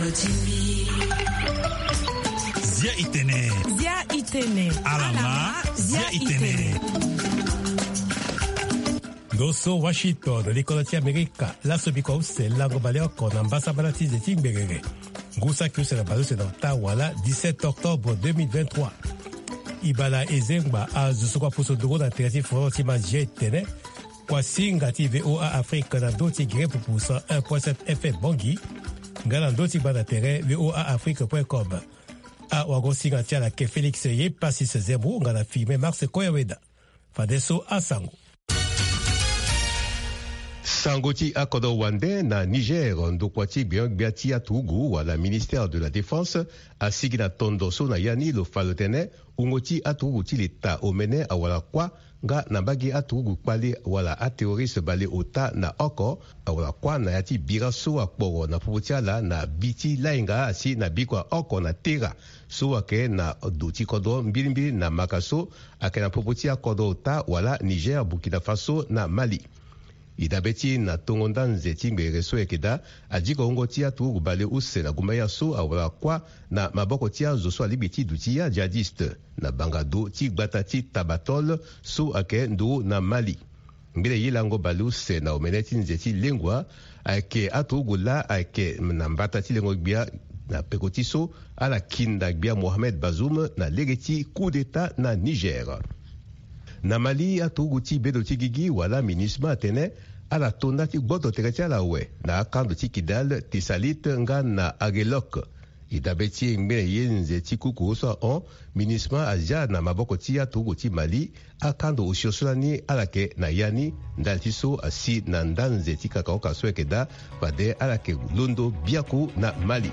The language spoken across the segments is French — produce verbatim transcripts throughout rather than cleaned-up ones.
Zia itene. Zia itene. Alama. Zia itene. Doso Washington, l'école américaine, la sobiko c'est lango baleo kon ambassa balati de Timbere. Gousa que c'est la base de Ottawa le dix-sept octobre deux mille vingt-trois. Ibala ezengba a zusokwa puso dogo na terati frontima jetene. Kwa singa ti V O A Afrique na doti gré pour poussa un virgule sept F M Bongi. Ngala doti bana terrain V O A Afrique point com. A wago singa tia la ke Félix ye passis zembu ngala filmé Mars Koyaweda. Fadeso asango. Sangoti akodo wande na Niger ndokwati bien biati atugu wala ministère de la défense asigina tondoso na yani lo falotene ungoti atugu ti l'État omene awala kwa nga nambagi atugu kwali wala a terroriste bale ota na oko awala kwa na yati biraso akporo na puputiala na biti lainga asi na bikwa oko na tera so ake na doti kodo mbilimbili na makaso ake na puputia kodo ota wala Niger, Burkina Faso na Mali. Idabeti na tongonda nzeti mbere so ekeda ajiko ngo tia tu bale use na gumaya so awala kwa na maboko tia zo so alibiti dutia jihadiste na bangado ti gbata ti tabatol so ake ndo na Mali. Mbele yilango bale use na omeneti nzeti lengwa ake atugula ake na mbata ti lengo bia na pekotiso ala kinda bia Mohamed Bazoum na legeti coup d'état na Niger. Na Mali atugu ti bedo ti gigi wala minisma atene ala tonda ti gbodo teretia la we na akando ti Kidal ti salit nga na Agelok. Idabe ti ngbe yenze ti kuku so on minisma aja na maboko ti atugu ti Mali akando oshosolani alake na yani ndal ti so asi na ndanze ti kakao kaso ekeda fade alake londo biaku na Mali.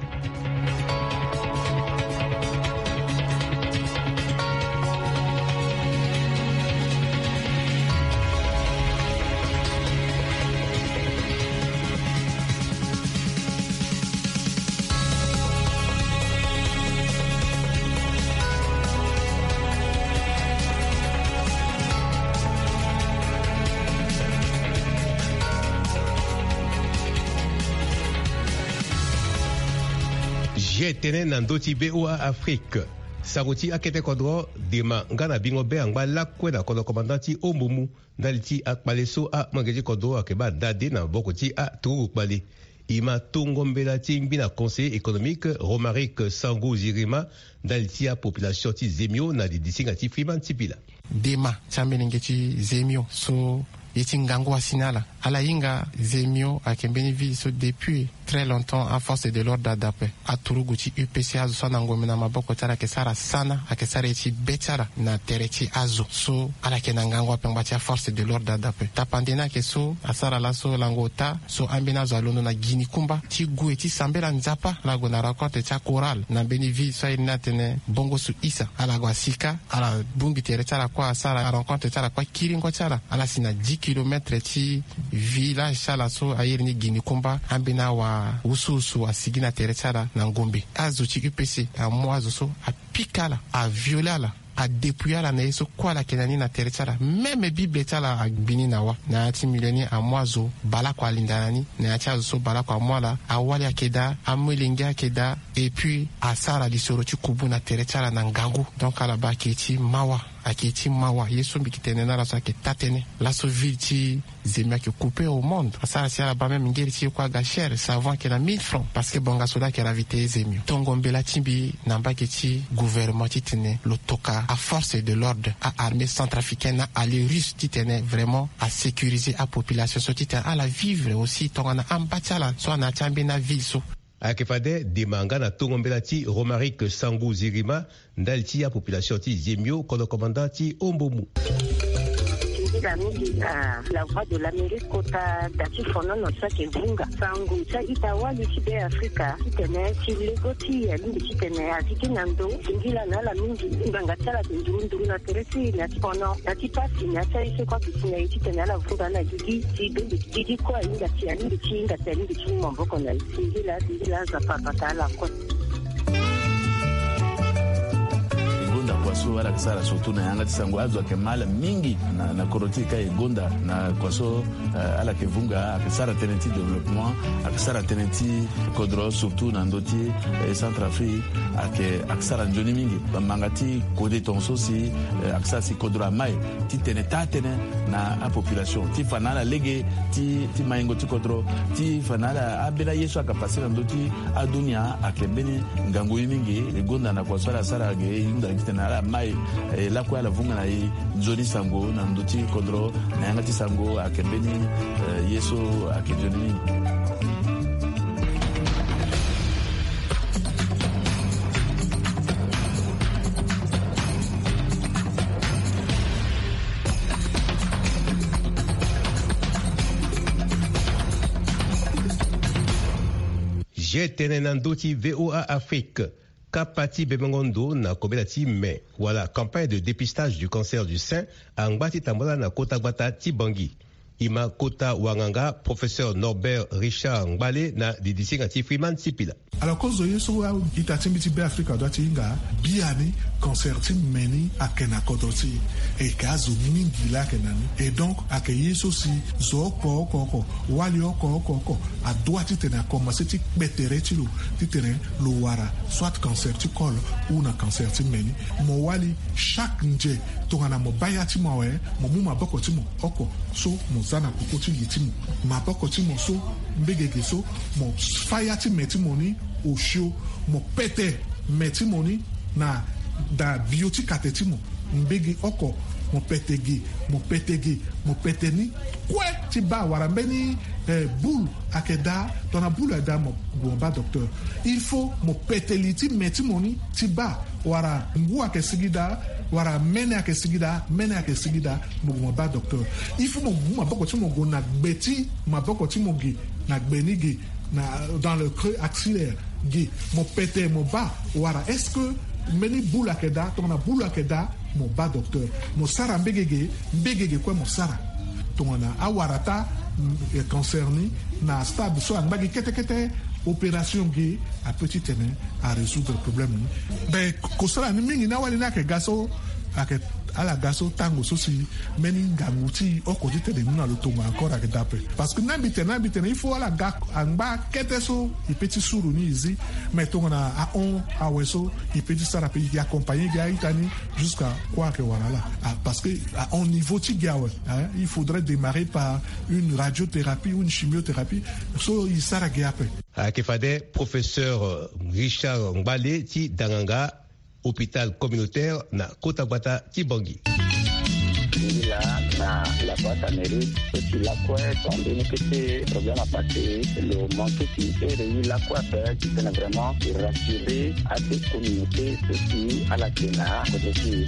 Tene nandoti B O A Afrique. Saroti akete kodro dema ngana bingo be angba lakwe na kodo komandanti Ombumu ndaliti akpaleso a mangeji kodro akeba dade na bokoti a turu kpale. Ima tongombela ti mbina conseil économique Romaric Sangou Zirima ndaliti a population ti Zemio na di disinga ti Freeman Tipila. Dema chambele ngeti Zemio so yeti ngango asinala ala inga Zemio akembeni vi so depuis très longtemps à force de l'ordre d'adapé a turuguti U P C azo so nangomi na maboko tara kesara sana akesara eti betara na tereti azo so ala kena ngango apengbatia force de l'ordre d'adapé tapandena ke so asara la so langota so ambina zo alono na Gini Kumba ti gu eti sambela nzapa lago na raconte cha choral na benivi so ina tene bongo su isa ala go asika ala bungi tereta la kwa asara rencontre tara kwa kiringo tara ala sina dix kilomètres ti village sala so ayeri ni Gini Kumba ambina wa usu usu asigina terechara na ngombe azo chi U P C a mwazo so a pikala a violala a dépouiller na yeso kwa la kenani na terechara même bible tala a bini na wa na ati mileni a mwazo bala kwa lindanani na ati azo so bala kwa mwala a wali akeda a mwelingi akeda et puis a sara lisoro chi kubu na terechara na ngangu donc ala ba keti mawa aketi mawa yeso mbikitene na raso ake tatene laso ville ti Zemia qui coupé au monde ça c'est la ba même ngeri ti kwa gachère savant que na mille francs parce que bonga soda qui ravité Zemio tongombela timbi namba keti gouvernement ti tene lotoka à force de l'ordre à armée centrafricaine à les russes ti tene vraiment à sécuriser la population so ti tene à la vivre aussi tongana ambachala so na chambi na ville so akefade demanga na tongombela ti Romaric Sangou Zirima ndalti ya population ti Zemio kono commandant ti Ombumu. La la voix de l'Amérique kota dati fono no sa ke bunga sangu sa itawali ti be Afrika tene ti legoti ya ndi ti tene atiki nando ngila na la mingi nganga tsala ndurunduru na teresi na fono na ti pasi na sa ise kwa kisina ti tene la vuga na gigi ti be gigi kwa inga ti ani ti inga ti ani ti mboko na ngila ngila za papa la kwa kwaso ala sara surtout na yanga tisango azwa ke mala mingi na na koroti ka egonda na kwaso uh, ala ke vunga akisara tenenti développement akisara tenenti kodro surtout na ndoti eh, Centrafrique ake akisara njoni mingi bamangati kode tonso si uh, akisara si kodro mai ti teneta tene na a population ti fanala lege ti ti maingo ti kodro ti fanala abela yesu akapasi na ndoti adunia akembeni ngango mingi egonda na kwaso ala sara ge inda kitena ala mai eh, la kwa la vunga na i njoni sango na ndoti kodro na yanga ti sango akembeni uh, yesu akejoni mingi. Jetene nandoti V O A Afrique. Kapati Bemengondo na Kobelati mais voilà campagne de dépistage du cancer du sein à Ngbati Tambola na Kota Gbata Tibangi. Ima Kota Wanganga, professeur Norbert Richard Ngbale na Didisinga Freeman Sipila. Alors cause de yeso wa itatimbi ti be Africa do tinga biani cancer ti meni akena kodoti e kazo mingi la kenani et donc akeye so si zo ko ko ko wali ko ko ko a doit ti tena commencer ti betere ti lo ti tena lo wara soit cancer ti col ou na cancer ti meni mo wali chaque nje to ngana mo baya ti mo we mo mu ma boko ti mo oko so mo zana ko ti ti mo ma boko ti mo so mbegege so mo fire ti meti moni o show mo pete meti moni na da biotique atetimo mbege oko mo petege mo petege mo peteni kwe ti ba wara mbeni eh, boule akeda dona boule da mo bomba docteur il faut mo peteli ti meti moni ti ba wara ngu ake sigida wara mene ake sigida mene ake sigida mo bomba docteur il faut mo ma boko ti mo go na gbeti ma boko ti mo gi na gbeni gi na dans le creux axillaire gi mo pete mo ba wara est-ce que meni bula keda tona bula keda mo ba docteur mo sara mbegege mbegege kwa mo sara tona awarata e concerné na stade so angba kete kete opération gi a petit terrain à résoudre le problème ben ko sara ni mingi na wali na ke gaso ake ala gaso tango so si meni nganguti okoti tele nuna lo tonga encore avec d'après parce que n'habite n'habite il faut ala ga angba kete so i petit suru ni ici mais tonga na a on a weso i petit sara pe y accompagner ga itani jusqu'à quoi que voilà là ah, parce que à un niveau ti gawe hein, il faudrait démarrer par une radiothérapie ou une chimiothérapie so i sara ga après akefade professeur Richard Ngbale ti danganga hôpital communautaire na Kota Gbata Tibangi. La na la boîte amérique et la quoi tombé ne que problème à passer le manque qui est réuni la quoi faire qui peut vraiment rassurer à des communautés ceci à la Kenya côté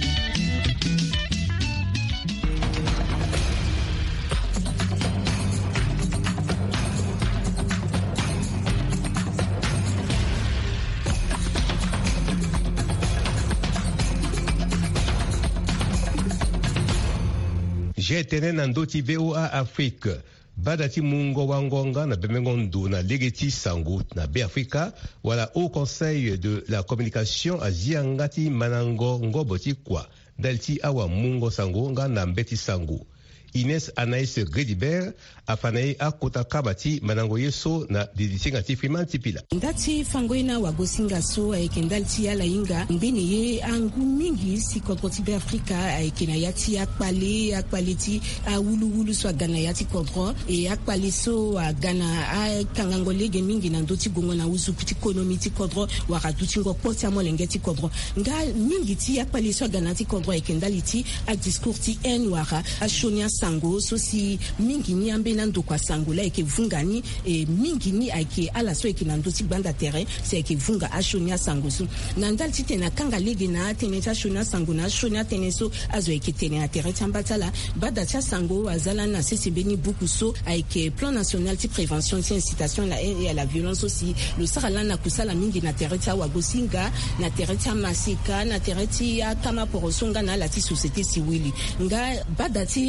Jetene nandoti V O A Afrique. Badati mungo wangonga na bemengondo na legeti sango na B Africa wala au conseil de la communication aziangati manango ngoboti kwa dalti awa mungo sango nga na mbeti sango. Ines Anaïs Gredibert afanaye akota kabati manango yeso na didisinga tifriman tipila. Ndati fangoina wagosinga so ekendalti ala inga mbini ye angu mingi si kopoti be Afrika ekena yati akpale akpaleti a wulu wulu so gana yati kopro e akpale so gana a kangangolege mingi na ndoti gongo na uzu kuti konomi ti kopro wakaduti ngo poti amolenge ti kopro nga mingi ti akpale so gana ti kopro ekendaliti a discours ti en waka a shonya sango so si mingi ni ambe nando kwa sango la eke vunga ni e mingi ni ake ala so eke nando ti banda terrain se eke vunga ashonia sango so nandal ti tena kanga lege na tene ta shonia sango na shonia tene so azo eke tene na terrain tambatala bada cha sango azala na sisi beni buku so ake plan national ti prévention ti incitation la et à la violence aussi le sarala na kusala mingi na terrain ta wagosinga na terrain ta masika na terrain ti ya kama porosonga na la ti société civile nga bada ti ya sango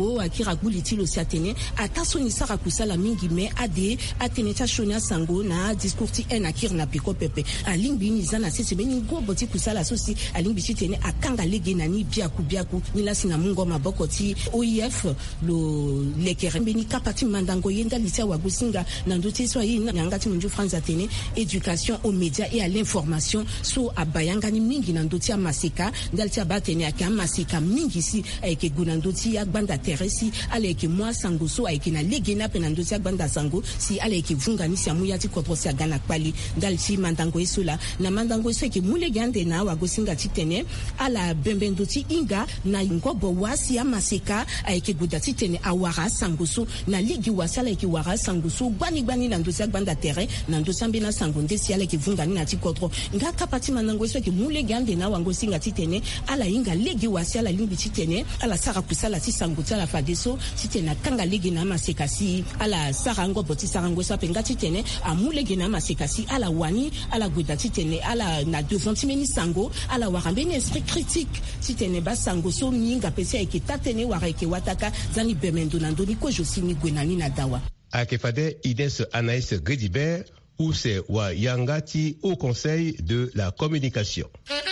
sango akira guli tilo si atene ataso ni sara kusala mingi me ade atene cha shonya sango na discours ti en akir na piko pepe alimbi ni zana sese beni gobo ti kusala sosi alimbi ti tene akanga lege na ni biaku biaku ni la sina mungo maboko ti O I F lo lekere beni kapati mandango yenda lisia wagusinga na ndoti so yi na ngati munju France atene éducation aux médias et à l'information so abayanga ni mingi na ndoti ya maseka ndalti abatene aka maseka mingi si ayeke guna ndoti ya banda teresi aleke mwa sango so ayeke na lege na pe na ndoti ya banda sango si aleke vunga ni si amuya ti kodro si agana kpali ndalti mandango esola na mandango eso eke mulege ande na wagosinga ti tene ala bembe ndoti inga na ngobo wasi ya maseka ayeke guda ti tene awara sango so na ligi wasi ala yeke wara sango so gbani gbani na ndoti ya banda tere na ndoti ambe na sango ndesi ala yeke vunga ni na ti kodro nga kapati mandango eso eke mulege ande na wangosinga ti tene ala inga legi wasi ala limbi ti tene ala sara kusala ti sango ti ala fade so ti tene akanga lege na maseka si ala sara ngobo ti sara ngo so ape nga ti tene amulege na maseka si ala wani ala guda ti tene ala na devant ti meni sango ala wara mbeni esprit critique ti tene ba sango so minga pe si ayeke tatene wara yeke wataka zani bemendo na ndoni kojo si ni gue na ni na dawa ayeke fade Inès Anaïs Gredibert ou c'est wa Yangati au Conseil de la communication.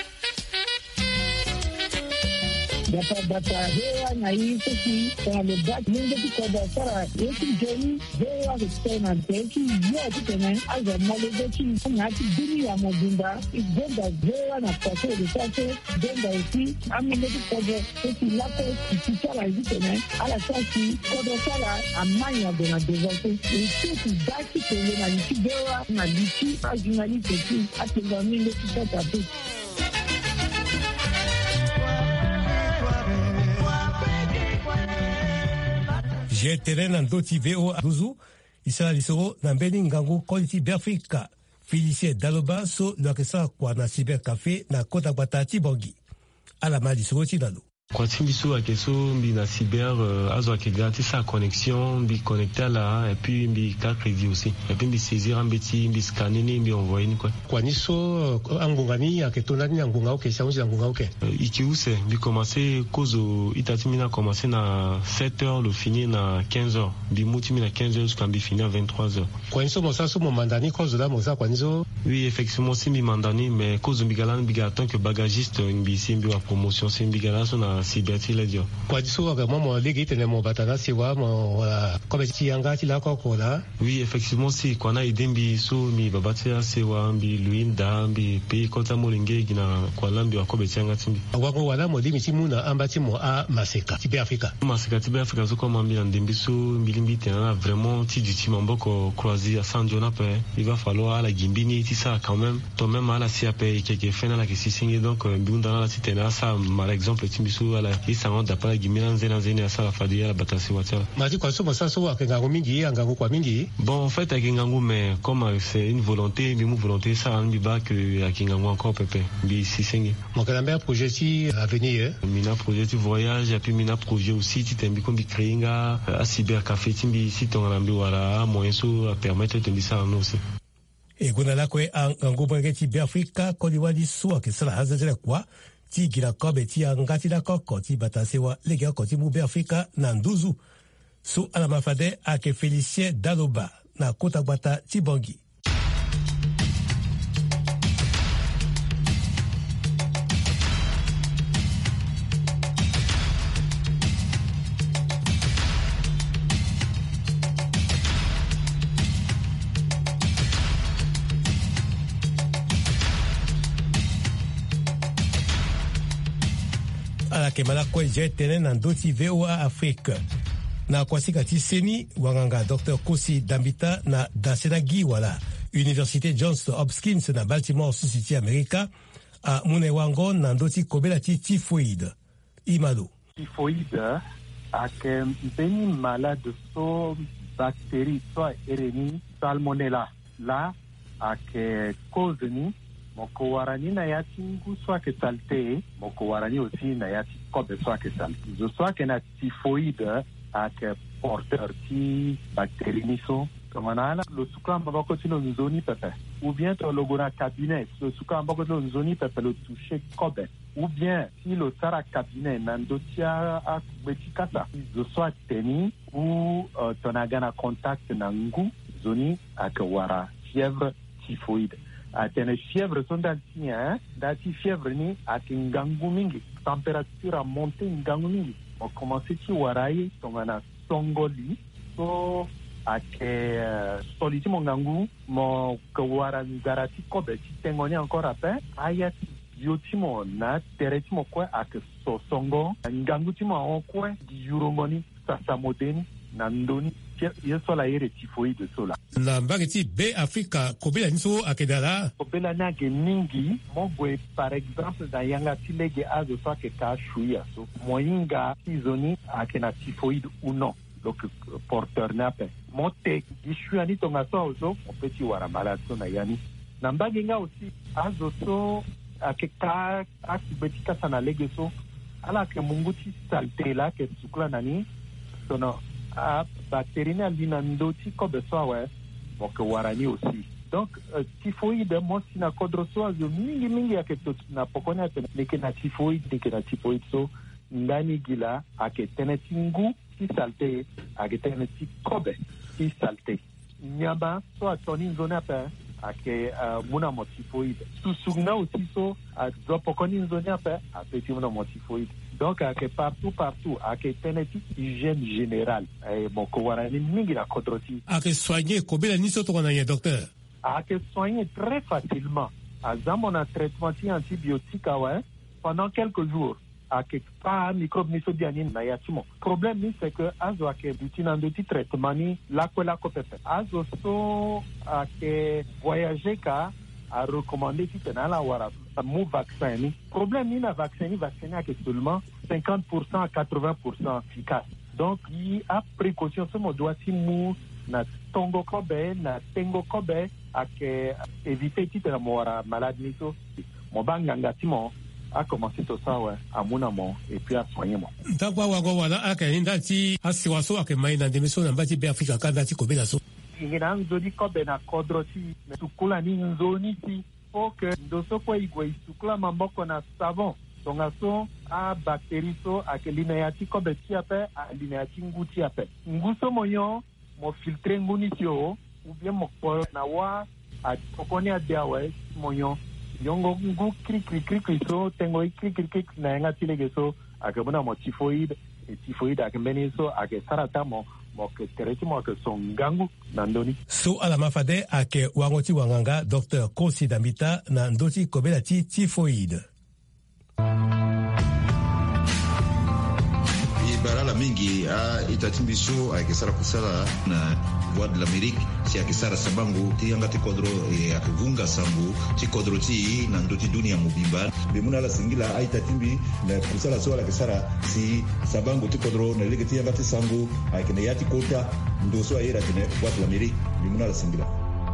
Data data hewa na hii sisi kwa lebaki mungu tukoba sara yeki jeni hewa kutena teki yote tena aza malebeki ngati dini ya mobimba igenda hewa na paso de paso genda isi amile tukoba sisi lapo kisara hizi tena ala sasi kodo sara amanya dona devote isi daki tele na liki hewa na liki ajunali teki atenga mile tukoba teki. J'ai terrain na ndoti V O Aduzu, isala lisoro na mbeni ngangu koliti Biafrika. Félicien Daloba so lwakesa kwa na cybercafé na kota batati bongi. Ala mali lisoro tinalo. Kwa timbiso akeso mbi na cyber euh, azo akega ti sa connexion mbi connecter là et puis mbi ka crédit aussi et puis mbi saisir mbeti mbi scanner ni mbi envoyer ni quoi kwa niso uh, angongani aketona ni angonga oke change angonga oke uh, ikiuse mbi commencer kozo itatimina commencer na sept heures le finir na quinze heures mbi muti na quinze heures jusqu'à mbi finir à vingt-trois heures kwa niso mosa so mo mandani kozo la mosa kwa niso oui effectivement si mbi mandani mais kozo mbi galana mbi tant que bagagiste mbi si mbi wa promotion si mbi galana so na sibeti le dio kwa diso vraiment mo legi tene mo batana siwa mo comme ti yanga ti la ko la oui effectivement si kwa na idembi so mi babatia siwa mbi luinda mbi pe kota molinge gina kwa lambi wa kobe tianga timbi wango wala mo dimi timuna ambati mo a maseka ti Afrika maseka ti Afrika so comme mbi ndembi so mbi limbi tena vraiment ti du timamboko croisé à San Jonape il va falloir la gimbini ti ça quand même toi même à la siape quelque fena la que si singe donc mbi undana la ti tena ça par exemple timbi so ala isango dapala gimina nzena nzena ya sala fadi ya batasi watala mati kwa somo sasa wa kengango mingi angango kwa mingi bon en fait akengango mais comme c'est une volonté mais mon volonté ça en biba que akengango encore pepe bi sisenge mon calendrier projet si à venir mina projet de voyage et puis mina projet aussi ti tembi comme bi créinga à cybercafé timbi si ton rambi wala moyen so à permettre de ça en aussi e kuna la kwe angango bangeti bi Afrika ko liwadi so ke sala hazajira kwa ti gira kobe ti angati la koko ti batasewa lege koti mu be Afrika na nduzu so ala mafade ake Félicien Daloba na kota bata ti bongi. ala ke mala kwe je tene na ndoti V O A Afrique na kwasika ti seni wanganga Docteur Kosi Dambita na Dasenagi wala Université Johns Hopkins na Baltimore City America a mune wango na ndoti kobela ti typhoïde imalo typhoïde ak beni malade so bactérie so ereni salmonella la ak cause ni moko warani na yati ngu so ke salte moko warani aussi na yati kobe so ke salte zo so ke na typhoïde ak porteur ti bactérie ni so Kamanala, le soukla mbako tino nzoni pepe. Ou bien to logona cabinet, le soukla mbako tino nzoni pepe le toucher kobe. Ou bien si le sara cabinet nandotia a betikasa, je sois teni ou uh, tonagana contact nangu zoni akawara fièvre typhoïde. Atene fièvre sont dati hein, dati fièvre ni akingangu mingi, température a monté ngangu mingi. On commence ti warai tongana songoli so ake uh, soliti mongangu mo kawara garati kobe ti tengoni encore après ayati yotimo na teretimo kwe ake so songo ngangu timo on kwe di yurongoni sasa modeni na ndoni yeso la yere typhoïde sola na mbageti be Afrika kobela niso akedala kobela na ke ningi mogwe par exemple da yanga tilege azo so ke ka shuya so moyinga izoni ake na typhoïde ou non donc porteur nape mote ishuani tonga so so opeti wara malade na yani na mbaginga aussi azo so ake ka asibetika sana lege so ala ke munguti salte la ke sukla nani sono a bactérie alina ndoti kobe so ouais donc warani aussi donc uh, typhoïde mo sina kodro so azo mingi mingi ake to na pokona ne ke na typhoïde ne ke na typhoïde so ndani gila ake tenetingu ki salte ake teneti kobe ki salte nyaba so atoni zone apa ake uh, muna mo typhoïde susugna aussi so a dropokoni zone apa apeti muna mo typhoïde donc ake partout partout ake teneti hygiène générale e moko warani mingi na kodroti ake soigner kobela niso to na docteur ake soigner très facilement azamo na traitement antibiotique ouais pendant quelques jours ake pa microbe niso diani na yatimo problème ni c'est que azo ake butinandoti traitement ni la kwela ko pepe azo so ake voyager ka a recommander si tena la wara mu vaccin ni problème ni na vaccin ni vaccin ake seulement cinquante pour cent à quatre-vingts pour cent efficace donc il a précaution ce mo doit si mu na tongo kobe na tengo kobe ake éviter ti tena mo wara malade ni so mo banganga timo a commencé tout ça ouais à mon amour et puis à soigner moi takwa wa go wala aka indati asiwaso ake mai na demeso na mbati be Afrika kanda ti kobela so ingina nzoni kobe na kodroti sukula ni nzoni ti que ndoso kwa igwe sukula mamboko na savon donc so a bactérie so ake linéati kobe ti ape a linéati nguti ape nguso moyo mo filtrer nguni ti o ou bien mo na wa a kokoni a diawe moyo yongo ngu kri kri kri kri so tengo kri kri kri na nga tilege so akabuna mo typhoïde et typhoïde akembeni so ake sarata mo mo ke tereti mo ke songangu na ndoni so ala mafade ake wangoti wanganga docteur Kosi Dambita na ndoti kobela ti typhoïde barala mingi a itatimbiso akisara kusala na voix de l'Amérique si akisara sabangu ti yanga ti kodro e akivunga sambu ti kodro ti na ndoti dunia mubimba bemuna la singila a itatimbi na kusala so akisara si sabangu ti kodro na lege ti yanga ti sangu akine yati kota ndoso ayera tene voix de l'Amérique bemuna la singila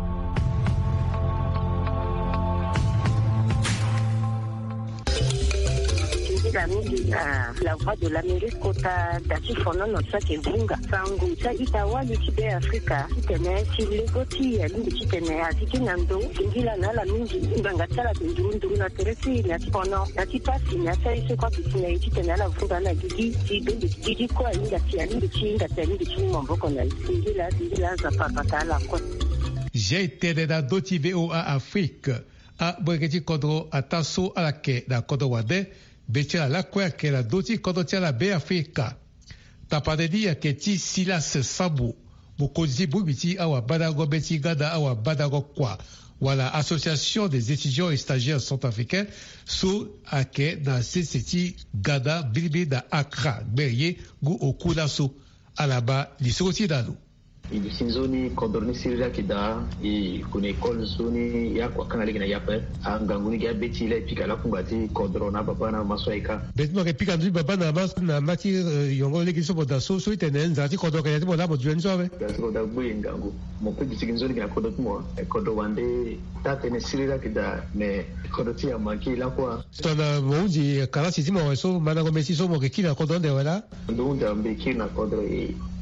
la mingi na la voix de l'Amérique kota dati fono no sake vunga sangu sa itawa likibe Afrika tene si legoti ya lingi tene atiki nando ngila na la mingi nganga tsala ndurundu na teresi na fono dati pasi na sai se kwa bitine tene la vunga na gigi ti bindi gigi kwa inga ti lingi chinga tene lingi chini mboko na ngila ngila za papa kala kwa j'ai été dans doti V O A Afrique a bweketi kodro ataso alake da kodro wade Betela la kwa ke la doti kodo tia la be Afrika. Tapadedi ya ke ti Silas Sabu. Bukozi bubiti awa badago beti gada awa badago kwa. Wala Association des étudiants et stagiaires centrafricains sous ake na seseti gada bilibi da Accra. Berye gu okuda so alaba lisoti dalu. Sinzoni kodorni sirira kida i kune kol zoni ya kwa kana ligina yape anganguni ga beti le pika la kungati kodrona baba na maswaika betmo ke pika ndu baba na mas na mati yongo legi so boda so so itenen zati kodro ke bola bo juen so be ko da bu ngangu mo pe sinzoni ga kodot mo e kodo wande ta tene sirira kida me kodoti ya maki la kwa stona moji kala sitimo so mana go mesi so mo ke kila kodonde wala ndu nda mbe kina kodro e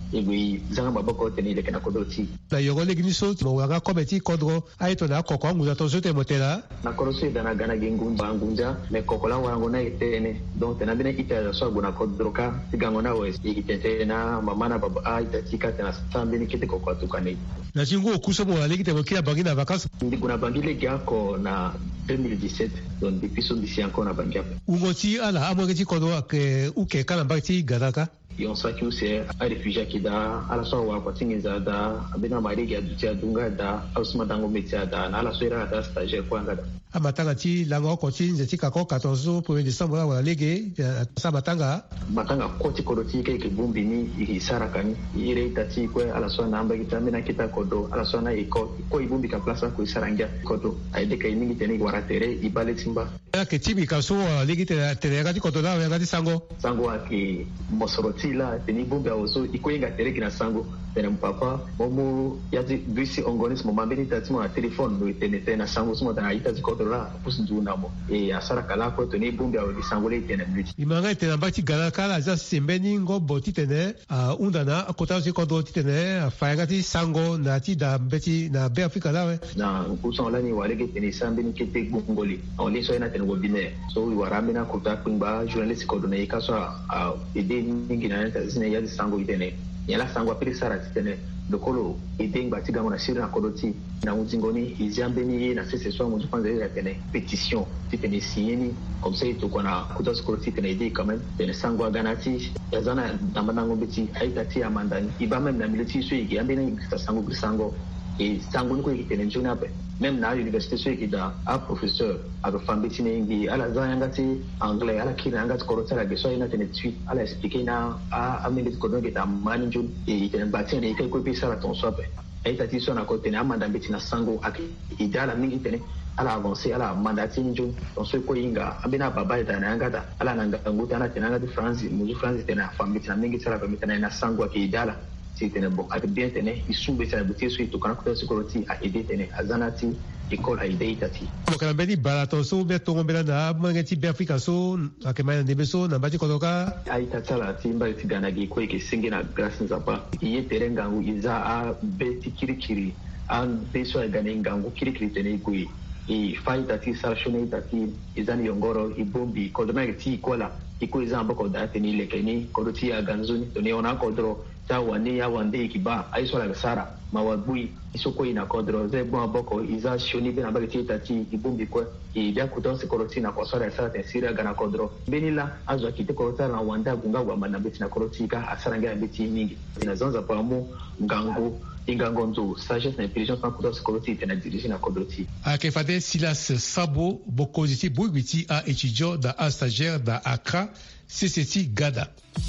egui zanga baboko teni le kana kodro ti na yogo le gniso mo wanga kometi kodro aito na kokko nguza to zote motela na koroso dana gana gengun bangunja me kokola wango na itene donc tena bine ita so guna kodro ka tigango na wes ikitete na mama na baba aita tika tena sambe ni kete kokko tukane na jingo kuso mo aleki te bokia bangi na vacances ndi kuna bangi le gako na deux mille dix-sept donc depuis son d'ici encore na bangi ungoti ala amweki kodro ke uke kana bakti gadaka yon saki use a réfugié qui da ala so wa ko tingiza da abina mari ga dutia dunga da ausma dango metia da ala so ira da stagiaire kwa ngada amatanga ti lango ko tinze ti kako quatorze premier décembre wa lege sa matanga matanga ko ti koroti ke ke bumbi ni i sarakani ire tati ko ala so na amba kitamina kita kodo ala so na iko ko ibumbi ka place ko sarangia kodo ai de kai ningi teni wara tere ibale timba ke tibi ka so lege te tere ga ti kodo la ga ti sango sango aki mosoroti la teni bumbi ozo iko inga tere kina sango tena papa momo yazi bisi ongonis mo mambeni tati mo telefone no tene tena sango sumo tana ita ti kodo la pusi nduna mo e asara kala ko teni bumbi o di sango le tena miti imanga tena bati gala kala za sembeni ngo boti tene a undana akota si kodo ti tene fa ti sango na ti da beti na be Afrika la we na kuso la ni wale ke teni sambeni kete gongoli on le so ina tene wobine so wi warame na kota kumba journalist kodo na ikaso a ede ningi na ta zine ya sango itene yala sango apiri sara tene dokolo ideng bati gamo na sira na kodoti na uzingoni iziambeni na sese so mu kwanza ya tene petition tene sieni comme ça to kona kuta skoroti tene idei quand même tene sango ganati yazana ndamba ngo beti aitati amandani ibame na militi so igi ambeni sango grisango e sango ko itene njona pe même na université so igi da a professeur a fambiti ne ngi ala zanga ti anglais ala kina ngati korota la geso ina tene tui ala expliquer na a ameni ko donge ta manjun e tene bati ne kai ko pisa la ton sope aitati so na ko tene amanda beti na sango ak idala mingi tene ala avancer ala mandati njun don so ko inga abina baba ita na ngata ala nanga nguta na tene ngati France mu France tene fambiti na mingi sala pamita na sango ak idala tene bon ak bien tene isumbe sa buti so to kana ko sekurity a ide tene azanati école a ide itati mo kana bedi barato so be to ngombela na mangeti be Afrika so akemaya ndebe so na bati kotoka aita tala timba tigana gi ko ke singina grâce nzapa iye terenga ngu iza a be tikirikiri an be so gane ngangu kirikiri tene kui e faita ti sarshone tati izani yongoro ibombi kodoma ti kola iko izamba ko date ni lekeni kodoti ya ganzuni to ne ona kodro ta wani ya wande kiba aiso la sara mawabui isoko ina kodro ze bon boko iza shoni bena bagati tati ibombi ko e bia kutonse koroti na kwa sara ya sara tensira gana kodro benila azwa kite korota na wanda gunga wa manabeti na koroti ka asara ngaya beti mingi inazonza pa mu ngango ingangonzo sagesse na intelligence na kutonse koroti tena dirige na kodroti akefade Silas Sabo bokoziti buigwiti a étudiant da a stagiaire da Accra C C T Gada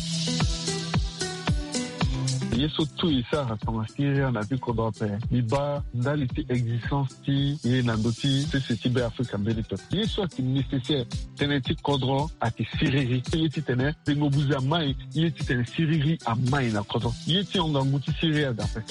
yeso tu isa rasanga Syria na biko dope iba ndali ti existence ti ye na ndoti C C T be Africa mbelito yeso ki nécessaire tene ti kodro ati siriri ye ti tene pengo buza mai ye ti tene siriri a mai na kodro ye ti onga nguti Syria dape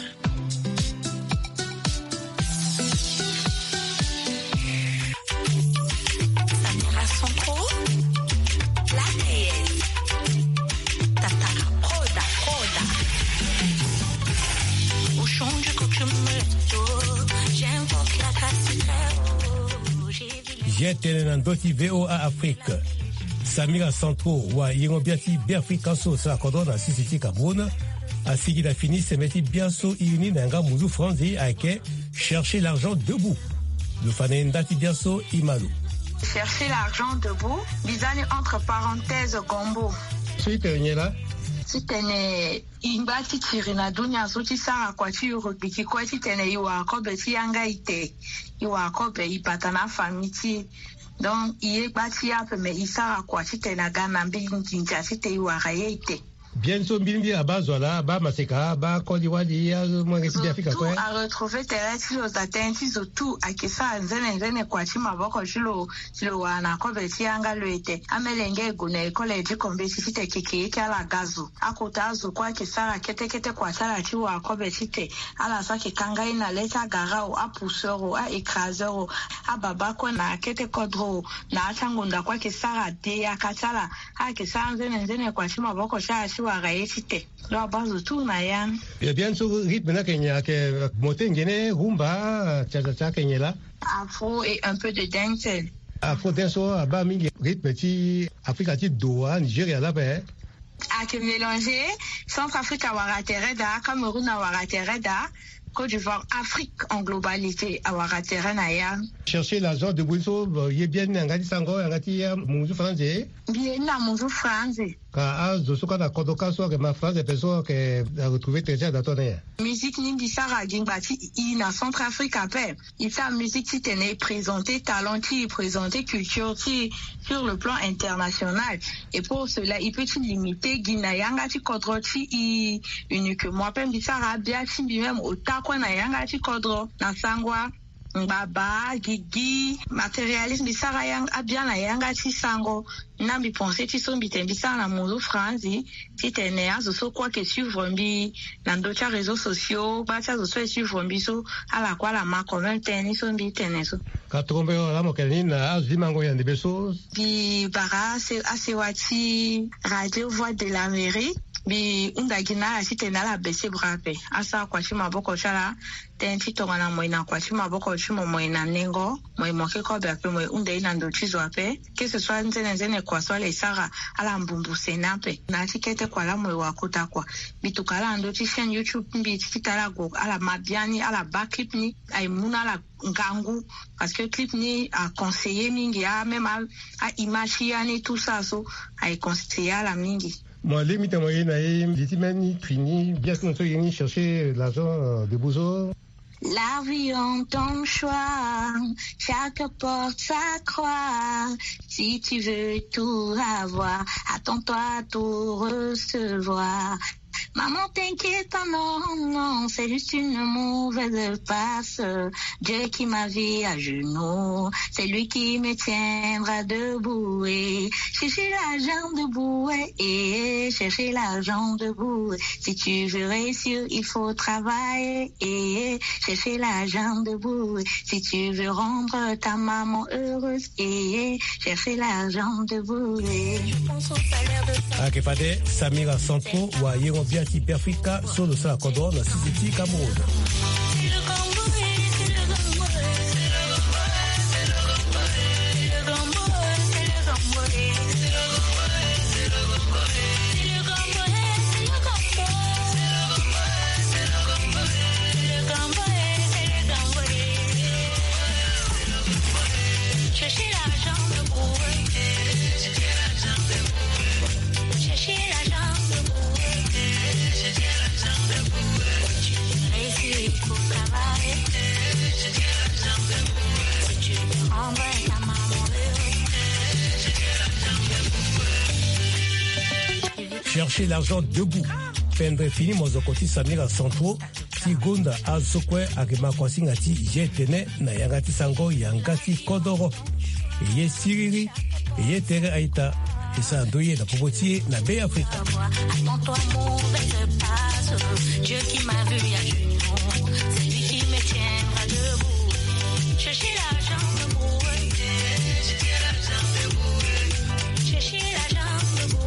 Jetele na ndoti V O A Afrique. Samira Centro wa yengo biati be Afrika so sa kodo na C C T Cameroun. Asigi la fini se meti biaso iuni nanga muzu franzi ake chercher l'argent debout. Le fane ndati biaso imalu. Chercher l'argent debout, bizani entre parenthèses gombo. Suite nyela. Titene imbati tirina dunya so tisara kwa chiro biki kwa titene iwa kobe ti yanga ite iwa kobe ipata na famiti donc iye bati ape me isara kwa titena gana mbi njinja tite iwa rayeite bien so mbindi abazwala ba maseka ba kodi wadi ya mwangesi bia fika kwa a retrouver tereti los attentis tout akisa nzene nzene kwa chima boko chilo chilo wana kobe tianga lwete amelenge gune college kombeti tite kiki kala gazu akotazo kwa kisara kete kete kwa sala chiwa kobe tite ala saki kanga ina leta garao a poussero a écrasero a babako na kete kodro na changunda kwa kisara de akatala a kisara nzene nzene kwa chima boko cha chiwa wara yetite lo bazo tu na yan ya bien so rythme na Kenya ke motengene rumba cha cha Kenya la afro et un peu de dancehall afro dancehall ba mingi rythme ti Afrika ti doa Nigeria la ba a que mélanger Centrafrique à Waratereda, Cameroun à Waratereda, Côte d'Ivoire, Afrique en globalité à Waratereda. Chercher l'argent de Bousso, il est bien ngati sango ngati munzu français. Bien na munzu français. Ka azo soka na kodoka so ke ma phrase personne que a retrouvé déjà dans ton air. Musique nindi sara gingbati ina Centrafrique après. Il sa musique qui tenait présenter talent qui présenter culture qui sur le plan international et pour cela il peut se limiter Guinée yangati kodro ti uniquement même bisara bia simbi même otakwa na yangati kodro na sangwa Mbaba, Gigi, matérialisme, bisara yang abiana yanga ti sango, nambi pensé ti so mbite bisara na muzu franzi, ti tenea zo so quoi que suivre mbi, nando tia réseaux sociaux, ba tia zo so suivre mbi so, ala kwa la ma quand même teni so mbi tene so. Ka trombe la mo kelina az dimango yande beso. Bi bara se asewati radio voix de l'Amérique. Bi undagina asite na la bese brape asa kwa chima boko chala tenti tonga na moina kwa chima boko chimo moina nengo moi moke ko be pe moi unde ina ndo chizo ape que ce soit nzene nzene kwa swala isara ala mbumbu senape na tikete kwa la moi wakuta kwa bitukala ndo ti chaîne YouTube mbi tikitala go ala mabiani ala backclip ni ay muna la ngangu parce que clip ni a conseillé mingi a même a, a image yani tout ça so ay conseillé la mingi. Moi, les mythes moyens, les timani, fini, bien qu'on soit venu chercher l'argent de Bouzo. La vie en ton choix, chaque porte sa croix. Si tu veux tout avoir, attends-toi à tout recevoir. Maman t'inquiète pas, non, non, c'est juste une mauvaise passe. Dieu qui m'a vu à genoux, c'est lui qui me tiendra debout. Et chercher l'argent debout, et chercher l'argent debout. Si tu veux réussir, il faut travailler, et chercher l'argent debout. Si tu veux rendre ta maman heureuse, et chercher l'argent debout. Ah, que fade Samira Centro wa yengo bia ti Afrika solo sa kodo na sisi Cameroun. Chercher l'argent debout. Pendre fini mozokoti Samira Centro. Tigonda azokwe akema kwasingati jetene na yangati sango yangati kodoro. Eye siriri, eye tere aita. Esa ndoye na popotier na Bay Africa. Attends-toi mauvaise passe. Dieu qui m'a vu à genoux, c'est lui qui me tiendra debout. Chercher l'argent debout. Chercher l'argent debout. Chercher l'argent debout.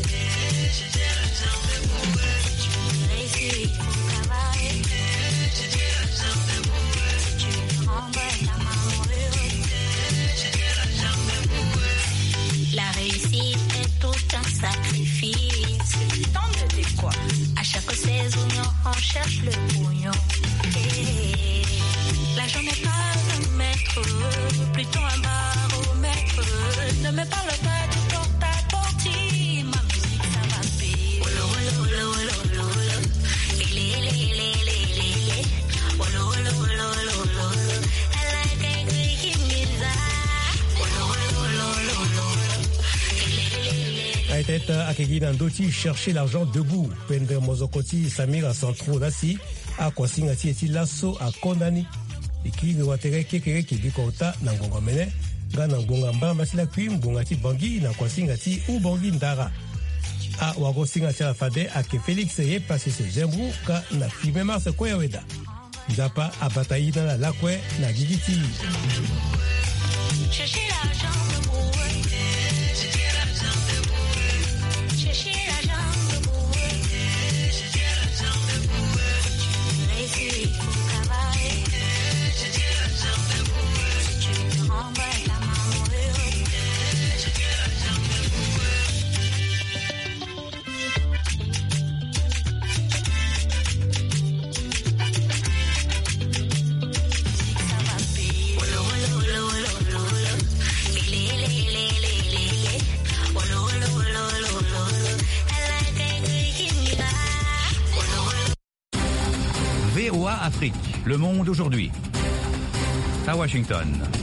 La réussite est tout un sacrifice. Tant de quoi? À chaque saison, on cherche le pognon. Et l'argent n'est pas un maître, plutôt un baromètre. Ne me parle pas de porte à porte. Ma musique, ça va payer. Olo, olo, olo, olo, olo, olo. Lé, lé, lé, lé, lé, lé. Olo, olo, olo, olo, olo. I like angry, give me that. Olo, olo, olo, olo, olo. Aiteta akegina ndoti chercher l'argent debout. Pendre mozokoti Samira Centro lasi akwasinga ti eti laso akondani. Ikiri watere kekere kibikota na ngonga mene. Nga na ngonga mbala masila kui mbonga ti bangi na kwasinga ti u bangi ndara. A wakosinga ti la fade ake Félix ye passe se jembru ka na fime mars kwe weda. Nzapa abatayi na la lakwe na gigiti. Chercher l'argent debout. Chercher l'argent debout. Le Monde aujourd'hui. À Washington.